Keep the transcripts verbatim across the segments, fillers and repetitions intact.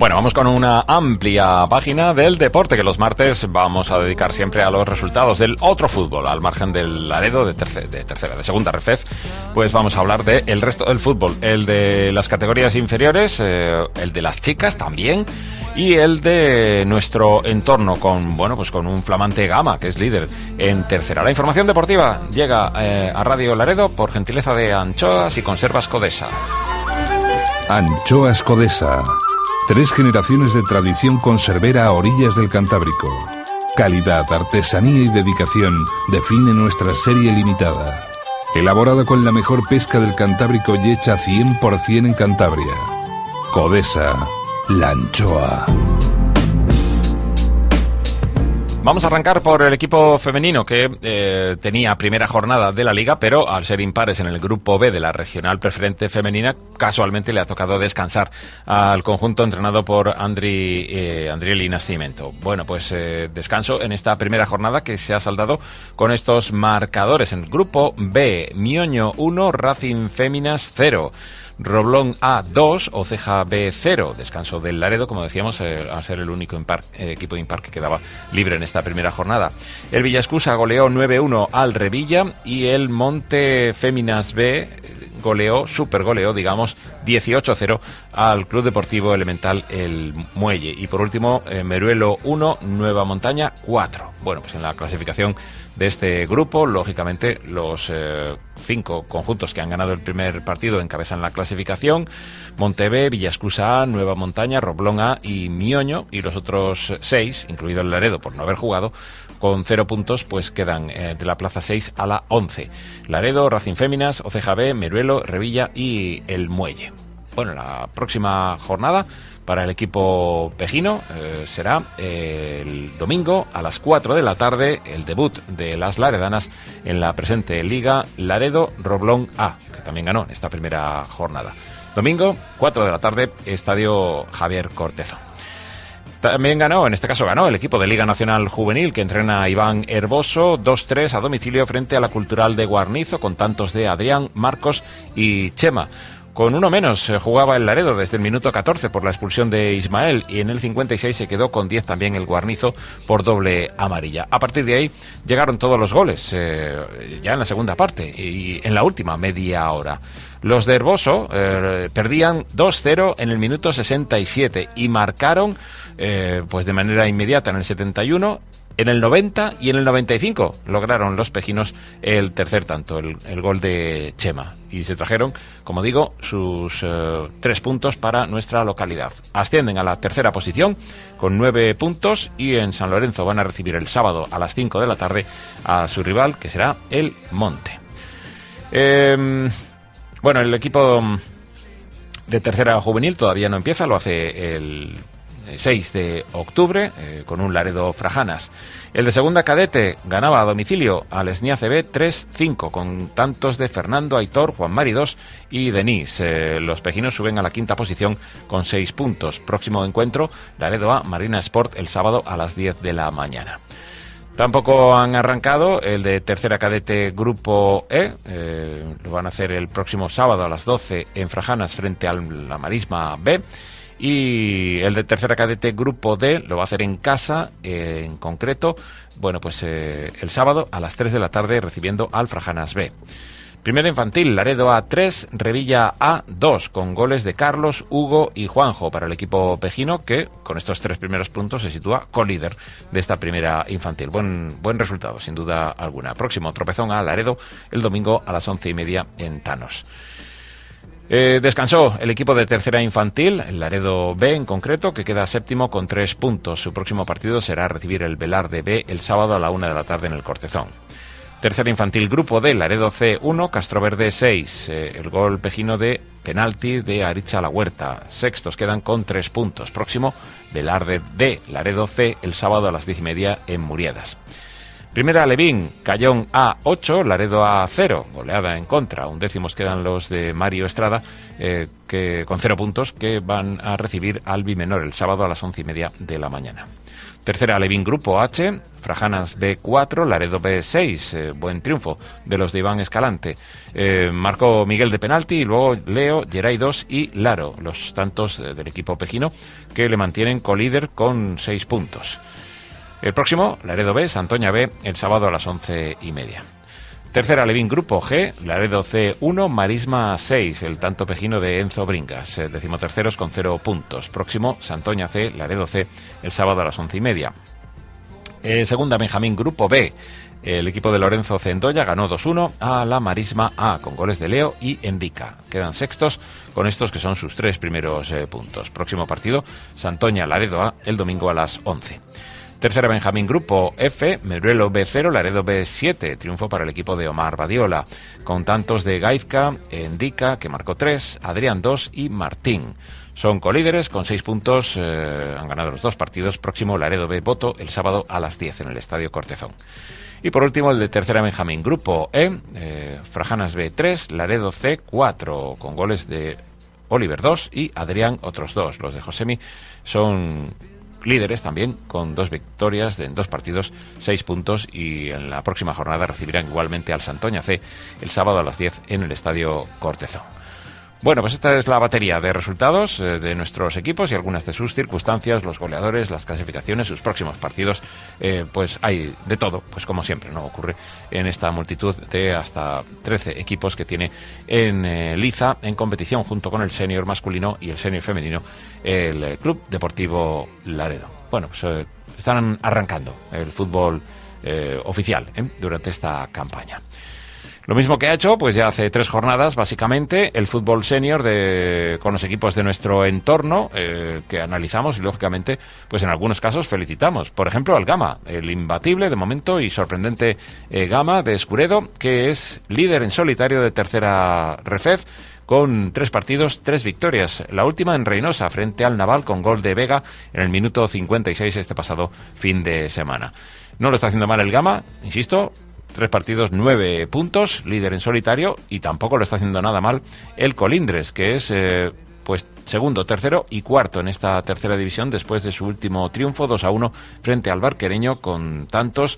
Bueno, vamos con una amplia página del deporte que los martes vamos a dedicar siempre a los resultados del otro fútbol, al margen del Laredo de, terce, de tercera, de segunda Refez. Pues vamos a hablar de el resto del fútbol, el de las categorías inferiores, eh, el de las chicas también, y el de nuestro entorno con, bueno, pues con un flamante Gama, que es líder en tercera. La información deportiva llega eh, a Radio Laredo por gentileza de Anchoas y Conservas Codesa. Anchoas Codesa. Tres generaciones de tradición conservera a orillas del Cantábrico. Calidad, artesanía y dedicación define nuestra serie limitada. Elaborada con la mejor pesca del Cantábrico y hecha cien por ciento en Cantabria. Codesa, la anchoa. Vamos a arrancar por el equipo femenino que eh, tenía primera jornada de la Liga, pero al ser impares en el grupo B de la Regional Preferente Femenina, casualmente le ha tocado descansar al conjunto entrenado por Andri, eh, Andrieli Nascimento. Bueno, pues eh, descanso en esta primera jornada que se ha saldado con estos marcadores. En el grupo B, Mioño uno, Racing Féminas cero. Roblón A dos, Oceja B cero, descanso del Laredo, como decíamos, eh, al ser el único impar, eh, equipo impar que quedaba libre en esta primera jornada. El Villascusa goleó nueve uno al Revilla y el Monte Féminas B goleó, super goleó, digamos, dieciocho cero al Club Deportivo Elemental El Muelle. Y por último, eh, Meruelo uno, Nueva Montaña cuatro. Bueno, pues en la clasificación de este grupo, lógicamente, los eh, cinco conjuntos que han ganado el primer partido encabezan la clasificación: Montebé, Villascusa A, Nueva Montaña, Roblón A y Mioño, y los otros seis, incluido el Laredo por no haber jugado, con cero puntos, pues quedan eh, de la plaza seis a la once. Laredo, Racing Féminas, Oceja B, Meruelo, Revilla y El Muelle. Bueno, la próxima jornada para el equipo pejino eh, será eh, el domingo a las cuatro de la tarde, el debut de las laredanas en la presente Liga Laredo Roblón A, que también ganó en esta primera jornada. Domingo, cuatro de la tarde, Estadio Javier Cortezón. También ganó, en este caso ganó, el equipo de Liga Nacional Juvenil, que entrena a Iván Herboso, dos tres a domicilio frente a la Cultural de Guarnizo, con tantos de Adrián, Marcos y Chema. Con uno menos eh, jugaba el Laredo desde el minuto catorce por la expulsión de Ismael, y en el cincuenta y seis se quedó con diez también el Guarnizo por doble amarilla. A partir de ahí llegaron todos los goles, eh, ya en la segunda parte y en la última media hora. Los de Herboso eh, perdían dos cero en el minuto sesenta y siete y marcaron eh, pues de manera inmediata en el setenta y uno. En el noventa y en el noventa y cinco lograron los pejinos el tercer tanto, el, el gol de Chema. Y se trajeron, como digo, sus eh, tres puntos para nuestra localidad. Ascienden a la tercera posición con nueve puntos y en San Lorenzo van a recibir el sábado a las cinco de la tarde a su rival, que será el Monte. Eh, bueno, el equipo de tercera juvenil todavía no empieza, lo hace el seis de octubre, eh, con un Laredo Frajanas. El de segunda cadete ganaba a domicilio al Esnia C B tres cinco, con tantos de Fernando, Aitor, Juan Mari dos y Denis. Eh, los pejinos suben a la quinta posición con seis puntos. Próximo encuentro, Laredo A, Marina Sport, el sábado a las diez de la mañana. Tampoco han arrancado el de tercera cadete Grupo E, eh, lo van a hacer el próximo sábado a las doce en Frajanas frente a la Marisma B. Y el de tercera cadete Grupo D lo va a hacer en casa, eh, en concreto, bueno, pues eh, el sábado a las tres de la tarde recibiendo al Frajanas B. Primera infantil, Laredo A tres, Revilla A dos, con goles de Carlos, Hugo y Juanjo para el equipo pejino, que con estos tres primeros puntos se sitúa colíder de esta primera infantil. Buen, buen resultado, sin duda alguna. Próximo tropezón a Laredo el domingo a las once y media en Tanos. Eh, descansó el equipo de tercera infantil, el Laredo B en concreto, que queda séptimo con tres puntos. Su próximo partido será recibir el Velarde B el sábado a la una de la tarde en el Cortezón. Tercera infantil Grupo D, Laredo C uno, Castroverde seis, eh, el gol pejino de penalti de Aricha La Huerta. Sextos quedan con tres puntos. Próximo, Velarde D, Laredo C, el sábado a las diez y media en Muriedas. Primera Alevín, Cayón A ocho, Laredo A cero, goleada en contra. Undécimos quedan los de Mario Estrada, eh, que con cero puntos, que van a recibir al Bimenor el sábado a las once y media de la mañana. Tercera Alevín Grupo H, Frajanas B cuatro, Laredo B seis, eh, buen triunfo de los de Iván Escalante. Eh, marcó Miguel de penalti y luego Leo, Geray dos y Laro, los tantos eh, del equipo pejino que le mantienen colíder con seis puntos. El próximo, Laredo B, Santoña B, el sábado a las once y media. Tercera Alevín Grupo G, Laredo C uno, Marisma seis, el tanto pejino de Enzo Bringas, eh, decimoterceros con cero puntos. Próximo, Santoña C, Laredo C, el sábado a las once y media. Eh, segunda Benjamín Grupo B, el equipo de Lorenzo Cendoya ganó dos uno a la Marisma A con goles de Leo y Endica. Quedan sextos con estos que son sus tres primeros eh, puntos. Próximo partido, Santoña Laredo A, el domingo a las once. Tercera Benjamín Grupo F, Meruelo B cero, Laredo B siete, triunfo para el equipo de Omar Badiola, con tantos de Gaizka, Endica, que marcó tres, Adrián dos y Martín. Son colíderes con seis puntos, eh, han ganado los dos partidos. Próximo Laredo B Boto el sábado a las diez en el Estadio Cortezón. Y por último el de Tercera Benjamín Grupo E, eh, Frajanas B tres, Laredo C cuatro, con goles de Oliver dos y Adrián otros dos. Los de Josemi son líderes también, con dos victorias en dos partidos, seis puntos, y en la próxima jornada recibirán igualmente al Santoña C el sábado a las diez en el Estadio Cortezón. Bueno, pues esta es la batería de resultados eh, de nuestros equipos y algunas de sus circunstancias, los goleadores, las clasificaciones, sus próximos partidos. Eh, pues hay de todo, pues como siempre, ¿no? Ocurre en esta multitud de hasta trece equipos que tiene en eh, liza, en competición, junto con el senior masculino y el senior femenino, el eh, Club Deportivo Laredo. Bueno, pues eh, están arrancando el fútbol eh, oficial ¿eh? durante esta campaña. Lo mismo que ha hecho, pues ya hace tres jornadas, básicamente, el fútbol senior de, con los equipos de nuestro entorno, eh, que analizamos y, lógicamente, pues en algunos casos felicitamos. Por ejemplo, al Gama, el imbatible, de momento, y sorprendente eh, Gama de Escuredo, que es líder en solitario de tercera Refez, con tres partidos, tres victorias. La última en Reynosa, frente al Naval, con gol de Vega en el minuto cincuenta y seis este pasado fin de semana. No lo está haciendo mal el Gama, insisto. Tres partidos, nueve puntos, líder en solitario, y tampoco lo está haciendo nada mal el Colindres, que es eh, pues segundo, tercero y cuarto en esta tercera división después de su último triunfo, dos a uno frente al Barquereño, con tantos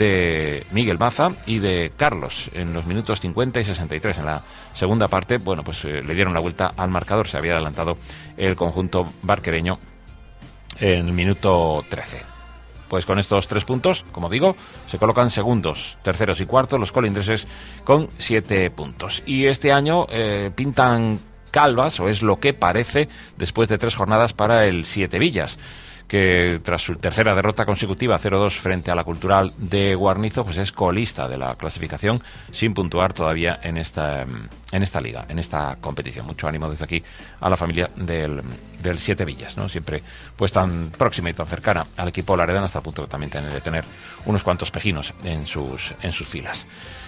de Miguel Maza y de Carlos en los minutos cincuenta y sesenta y tres. En la segunda parte, bueno, pues eh, le dieron la vuelta al marcador, se había adelantado el conjunto barquereño en el minuto trece. Pues con estos tres puntos, como digo, se colocan segundos, terceros y cuartos los colindreses con siete puntos. Y este año eh, pintan calvas, o es lo que parece, después de tres jornadas para el Siete Villas, que tras su tercera derrota consecutiva, cero dos frente a la Cultural de Guarnizo, pues es colista de la clasificación sin puntuar todavía en esta en esta liga, en esta competición. Mucho ánimo desde aquí a la familia del, del Siete Villas, ¿no? Siempre pues tan próxima y tan cercana al equipo laredano, hasta el punto que también tiene de tener unos cuantos pejinos en sus en sus filas.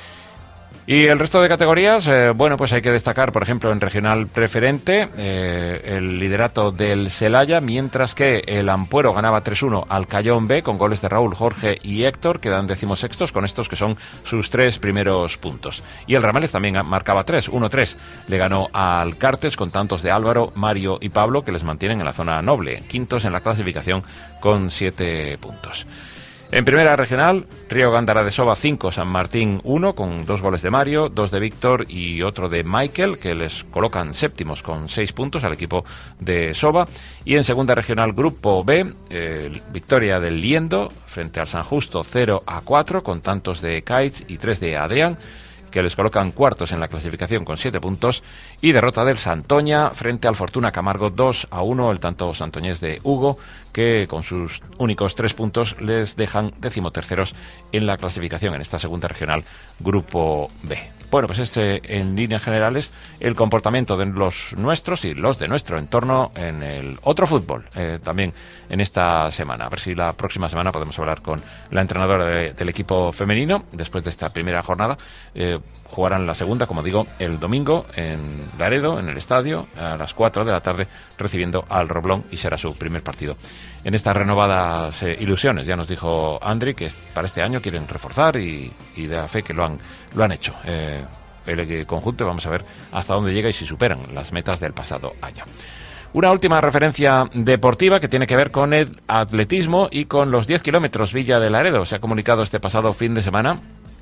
Y el resto de categorías, eh, bueno, pues hay que destacar, por ejemplo, en regional preferente, eh, el liderato del Celaya, mientras que el Ampuero ganaba tres uno al Cayón B, con goles de Raúl, Jorge y Héctor, que dan decimosextos, con estos que son sus tres primeros puntos. Y el Ramales también marcaba tres, uno tres, le ganó al Cartes, con tantos de Álvaro, Mario y Pablo, que les mantienen en la zona noble, quintos en la clasificación con siete puntos. En primera regional, Río Gándara de Soba cinco, San Martín uno, con dos goles de Mario, dos de Víctor y otro de Michael, que les colocan séptimos con seis puntos al equipo de Soba. Y en segunda regional, Grupo B, eh, victoria del Liendo frente al San Justo cero a cuatro, con tantos de Kaitz y tres de Adrián, que les colocan cuartos en la clasificación con siete puntos, y derrota del Santoña frente al Fortuna Camargo dos a uno, el tanto santoñés de Hugo, que con sus únicos tres puntos les dejan decimoterceros en la clasificación en esta segunda regional Grupo B. Bueno, pues este en líneas generales el comportamiento de los nuestros y los de nuestro entorno en el otro fútbol, eh, también en esta semana. A ver si la próxima semana podemos hablar con la entrenadora de, del equipo femenino después de esta primera jornada. Eh, jugarán la segunda, como digo, el domingo en Laredo, en el estadio, a las cuatro de la tarde, recibiendo al Roblón, y será su primer partido en estas renovadas eh, ilusiones. Ya nos dijo Andri que para este año quieren reforzar, y, y da fe que lo han, lo han hecho. Eh, el conjunto, vamos a ver hasta dónde llega y si superan las metas del pasado año. Una última referencia deportiva que tiene que ver con el atletismo y con los diez kilómetros Villa de Laredo. Se ha comunicado este pasado fin de semana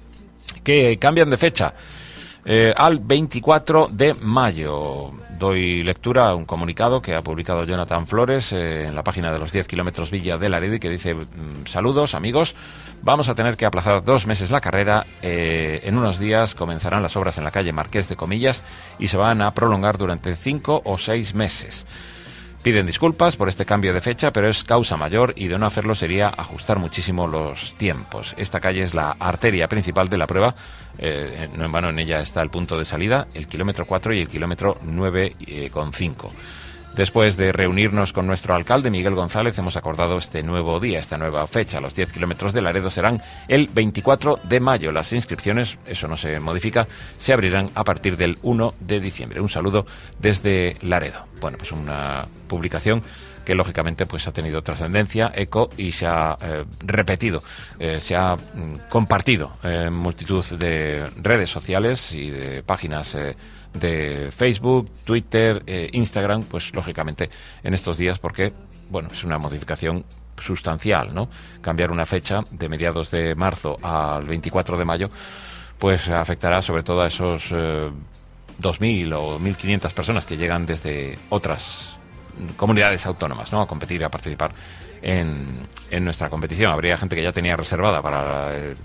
que cambian de fecha eh, al veinticuatro de mayo. Doy lectura a un comunicado que ha publicado Jonathan Flores eh, en la página de los diez kilómetros Villa de Laredo y que dice: saludos amigos, vamos a tener que aplazar dos meses la carrera. Eh, en unos días comenzarán las obras en la calle Marqués de Comillas y se van a prolongar durante cinco o seis meses. Piden disculpas por este cambio de fecha, pero es causa mayor y de no hacerlo sería ajustar muchísimo los tiempos. Esta calle es la arteria principal de la prueba, eh, no en vano en ella está el punto de salida, el kilómetro cuatro y el kilómetro nueve coma cinco. Después de reunirnos con nuestro alcalde, Miguel González, hemos acordado este nuevo día, esta nueva fecha. Los diez kilómetros de Laredo serán el veinticuatro de mayo. Las inscripciones, eso no se modifica, se abrirán a partir del uno de diciembre. Un saludo desde Laredo. Bueno, pues una publicación que lógicamente pues ha tenido trascendencia, eco y se ha eh, repetido, eh, se ha mm, compartido en multitud de redes sociales y de páginas eh, de Facebook, Twitter, eh, Instagram, pues lógicamente en estos días, porque bueno, es una modificación sustancial, ¿no? Cambiar una fecha de mediados de marzo al veinticuatro de mayo, pues afectará sobre todo a esos eh, dos mil o mil quinientas personas que llegan desde otras comunidades autónomas, ¿no? A competir, a participar en, en nuestra competición. Habría gente que ya tenía reservada para el,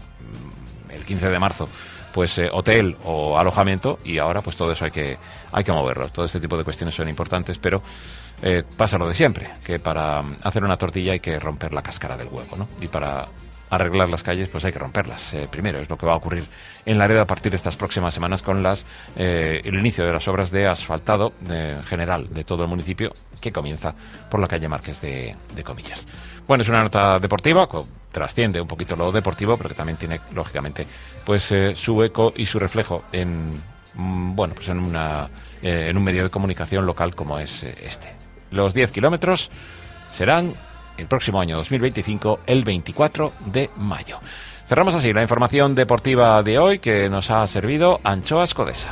el quince de marzo pues eh, hotel o alojamiento, y ahora pues todo eso hay que hay que moverlo. Todo este tipo de cuestiones son importantes, pero eh, pasa lo de siempre, que para hacer una tortilla hay que romper la cáscara del huevo, ¿no? Y para arreglar las calles pues hay que romperlas eh, primero. Es lo que va a ocurrir en Laredo a partir de estas próximas semanas con las eh, el inicio de las obras de asfaltado de, general de todo el municipio, que comienza por la calle Marqués de, de Comillas. Bueno, es una nota deportiva, trasciende un poquito lo deportivo, pero que también tiene lógicamente pues eh, su eco y su reflejo en mm, bueno pues en una eh, en un medio de comunicación local como es eh, este. Los diez kilómetros serán el próximo año dos mil veinticinco, el veinticuatro de mayo. Cerramos así la información deportiva de hoy, que nos ha servido Anchoas Codesa.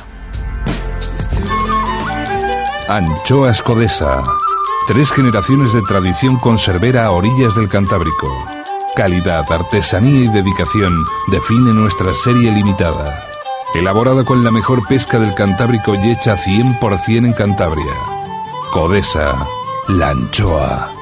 Anchoas Codesa. Tres generaciones de tradición conservera a orillas del Cantábrico. Calidad, artesanía y dedicación define nuestra serie limitada. Elaborada con la mejor pesca del Cantábrico y hecha cien por ciento en Cantabria. Codesa, la anchoa.